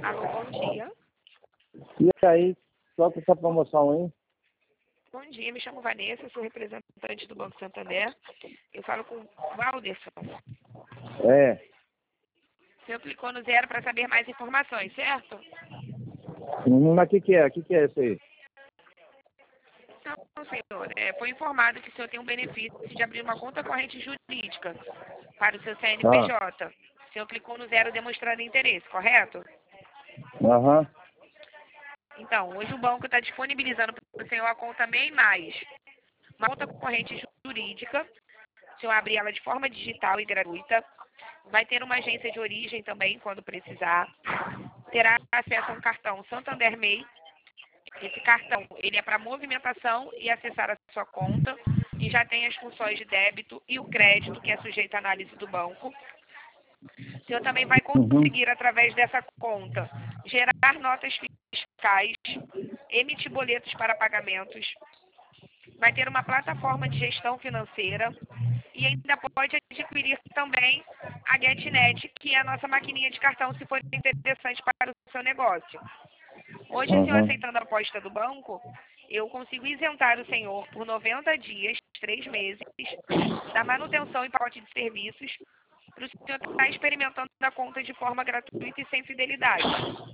Alô, bom dia. E aí, solta essa promoção aí. Bom dia, me chamo Vanessa, sou representante do Banco Santander. Eu falo com o Walderson. É. O senhor clicou no 0 para saber mais informações, certo? Mas o que é? O que é isso aí? Não, senhor. Foi informado que o senhor tem um benefício de abrir uma conta corrente jurídica para o seu CNPJ. O senhor clicou no 0 demonstrando interesse, correto? Aham. Então, hoje o banco está disponibilizando para o senhor a conta MEI+, uma conta corrente jurídica. O senhor abrir ela de forma digital e gratuita. Vai ter uma agência de origem também, quando precisar. Terá acesso a um cartão Santander MEI. Esse cartão, ele é para movimentação e acessar a sua conta. E já tem as funções de débito e o crédito, que é sujeito à análise do banco. O senhor também vai conseguir, através dessa conta, gerar notas fiscais, emitir boletos para pagamentos, vai ter uma plataforma de gestão financeira e ainda pode adquirir também a GetNet, que é a nossa maquininha de cartão, se for interessante para o seu negócio. Hoje, o senhor aceitando a proposta do banco, eu consigo isentar o senhor por 90 dias, 3 meses, da manutenção e pacote de serviços, para o senhor estar experimentando a conta de forma gratuita e sem fidelidade.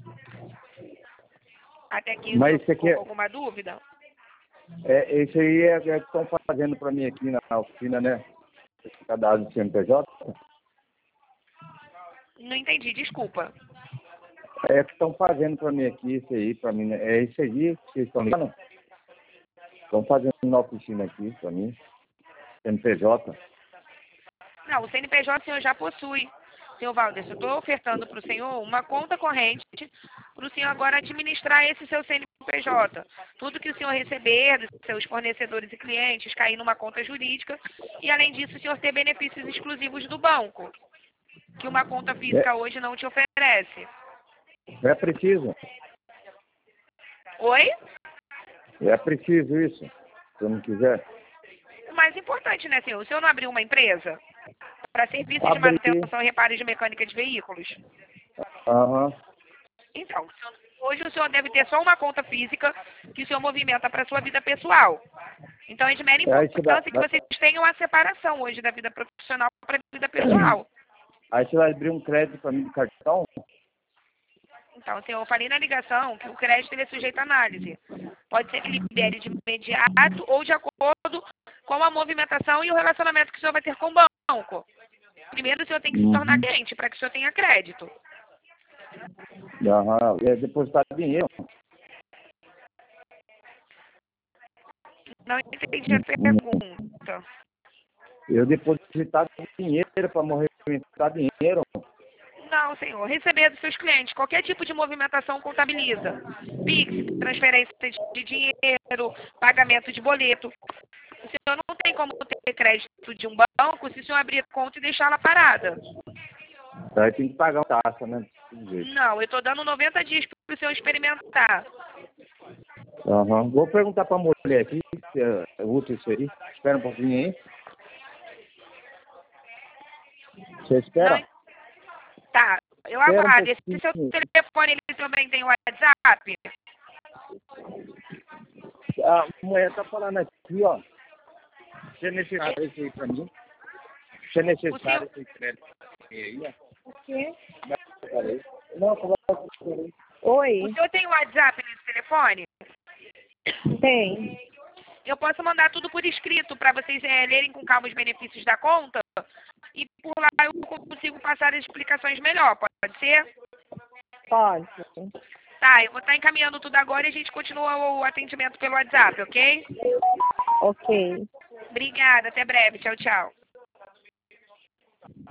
Até aqui, o senhor ficou com alguma dúvida? Isso aí é o que estão fazendo para mim aqui na oficina, né? Cadastro do CNPJ. Não entendi, desculpa. É o que estão fazendo para mim aqui, isso aí, para mim, né? É isso aí que vocês estão ligando? Estão fazendo na oficina aqui para mim. CNPJ. Não, o CNPJ o senhor já possui. Senhor Walderson, eu estou ofertando para o senhor uma conta corrente para o senhor agora administrar esse seu CNPJ. Tudo que o senhor receber dos seus fornecedores e clientes cair numa conta jurídica e, além disso, o senhor ter benefícios exclusivos do banco, que uma conta física hoje não te oferece. É preciso. Oi? É preciso isso, se eu não quiser. O mais importante, né, senhor? O senhor não abriu uma empresa para serviços de Abri. manutenção e reparos de mecânica de veículos? Aham. Então, hoje o senhor deve ter só uma conta física que o senhor movimenta para a sua vida pessoal. Então, é de mera importância que vocês tenham a separação hoje da vida profissional para a vida pessoal. Aí você vai abrir um crédito para mim de cartão? Então, senhor, eu falei na ligação que o crédito ele é sujeito à análise. Pode ser que libere de imediato ou de acordo com a movimentação e o relacionamento que o senhor vai ter com o banco. Primeiro, o senhor tem que se tornar cliente para que o senhor tenha crédito. Aham. É depositar dinheiro. Não entendi a pergunta. Eu depositar dinheiro para movimentar dinheiro. Não, senhor. Receber dos seus clientes. Qualquer tipo de movimentação contabiliza. Pix, transferência de dinheiro, pagamento de boleto. O senhor não tem como ter crédito de um banco se o senhor abrir conta e deixá-la parada. Aí tem que pagar uma taxa, né? Não, eu estou dando 90 dias para o senhor experimentar. Aham. Vou perguntar para a mulher aqui se é útil isso aí. Espera um pouquinho aí. Você espera? Não. Tá, eu aguardo. Esse seu telefone, ele também tem WhatsApp? A mulher tá falando aqui, ó. Se é necessário isso aí para mim. Se é necessário esse crédito aí, ó. O quê? Não, coloca aí. Oi, O senhor tem WhatsApp nesse telefone? tem. Eu posso mandar tudo por escrito para vocês lerem com calma os benefícios da conta e por lá eu consigo passar as explicações melhor, pode ser? Pode. Tá, eu vou estar encaminhando tudo agora e a gente continua o atendimento pelo WhatsApp, ok? Ok. Obrigada, até breve, tchau, tchau.